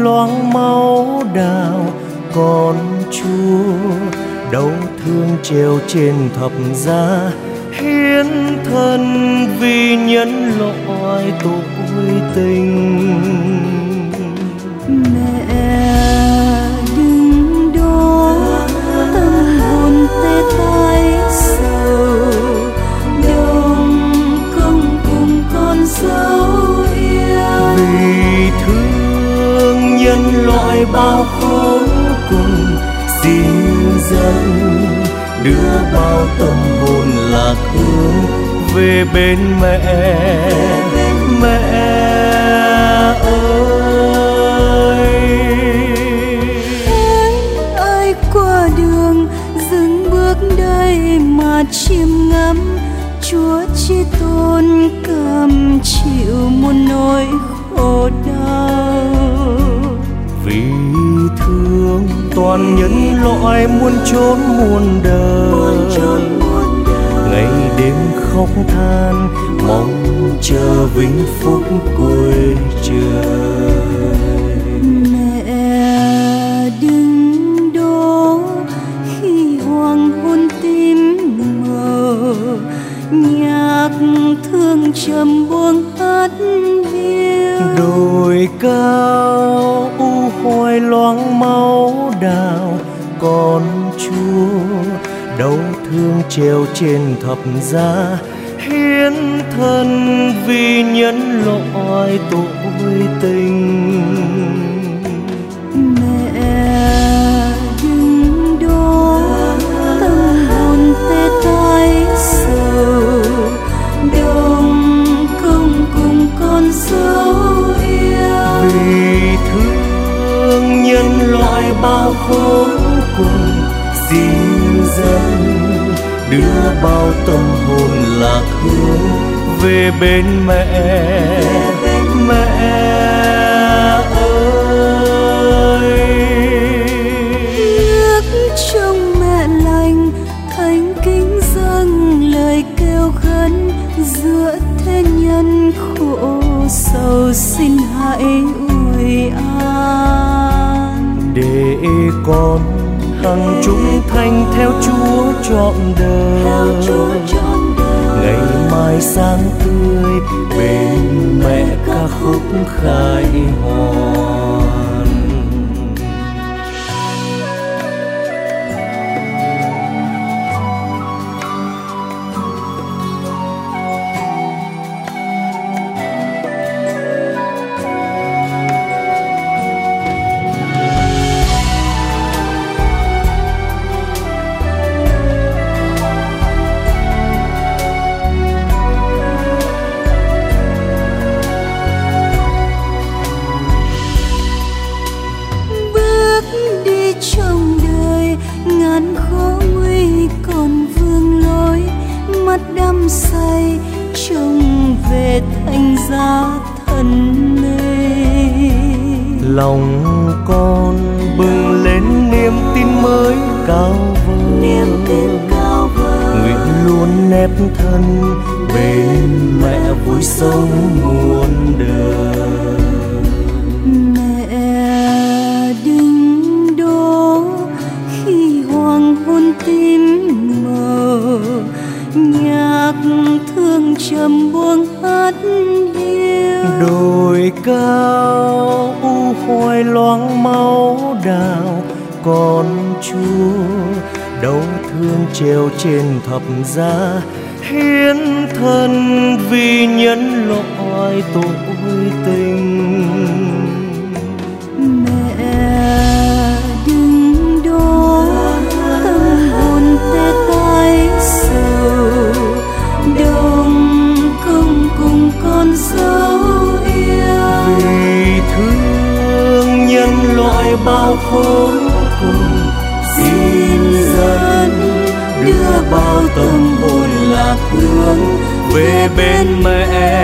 loáng máu đào con Chúa đau thương treo trên thập giá, hiến thân vì nhân loại tội tình. Mẹ đừng đó tâm hồn tê tái sầu, đồng công cùng con dấu yêu. Vì thương nhân loại bao khổ cùng, xin dân đưa bao tâm hồn lạc hướng về bên mẹ. Mẹ ơi, ai qua đường dừng bước đây mà chiêm ngắm, Chúa chỉ tôn cầm chịu muôn nỗi khổ đau. vì thương toàn nhân loại muôn chốn muôn đời, ngày đêm khóc than mong chờ vinh phúc cuối trời. Mẹ đừng đổ khi hoàng hôn tím mờ, nhạc thương trầm buông hát hiu. Đồi cao u hoài loáng máu đào con Chúa đau thương treo trên thập giá, hiến thân vì nhân loại tội tình. Mẹ đừng đó tâm hồn tê tái sầu, đồng công cùng con dấu yêu. Vì thương nhân loại bao khổ cùng, xin dân đưa bao tâm hồn lạc hướng về bên mẹ. Mẹ ơi, nước trong mẹ lành thánh kính dâng lời kêu khấn, giữa thế nhân khổ sầu xin hãy ủi an. để con hằng chúng thành theo Chúa trọn đời, ngày mai sáng tươi bên mẹ ca khúc khai hoan. Trong đời ngàn khó nguy còn vương lối, mắt đắm say trông về thánh giá thần mê. Lòng con bừng lên niềm tin mới cao vời, nguyện luôn nép thân bên mẹ vui sống muôn đời. Tim mờ nhạc thương trầm buông hát hiu. Đồi cao u hoài loáng máu đào con Chúa đau thương treo trên thập giá, hiến thân vì nhân loại tội tình. Bao khổ cùng, xin dân đưa bao tâm hồn lạc hướng về bên mẹ.